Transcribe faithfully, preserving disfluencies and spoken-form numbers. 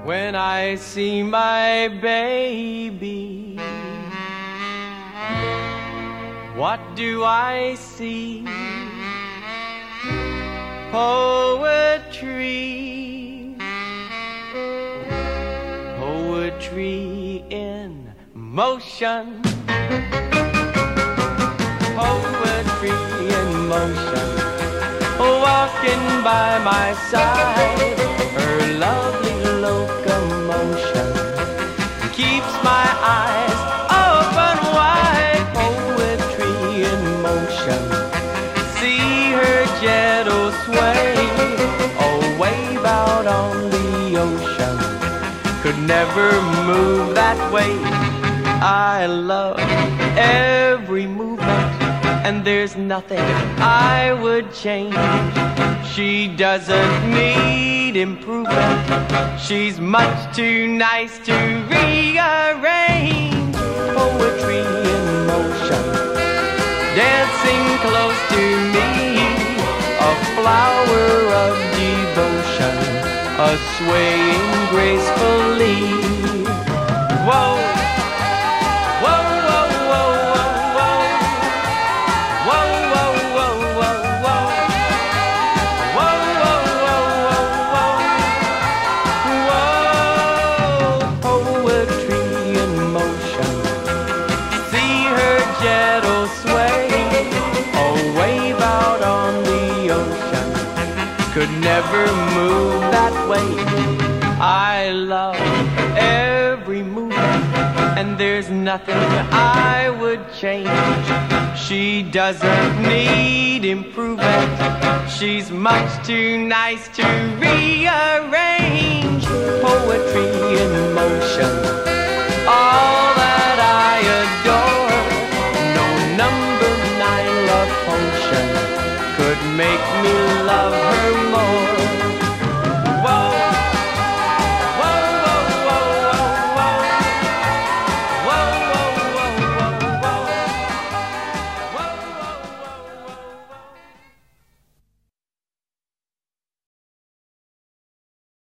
when I see my baby. What do I see? Poetry, poetry in motion, poetry in motion, walking by my side. Her lovely locomotion keeps my eyes open wide. Poetry in motion, see her gentle sway, oh, wave out on the ocean, could never move that way. I love every movement, and there's nothing I would change. She doesn't need improvement, she's much too nice to rearrange. Poetry in motion, dancing close to me, a flower of devotion, a swaying gracefully. Whoa, whoa, whoa, whoa, whoa, whoa, whoa, whoa, whoa, whoa, whoa, whoa, whoa, whoa, whoa. Poetry in motion, see her gentle sway, oh, wave out on the ocean, could never move that way. I love every movement, and there's nothing I would change. She doesn't need improvement, she's much too nice to rearrange.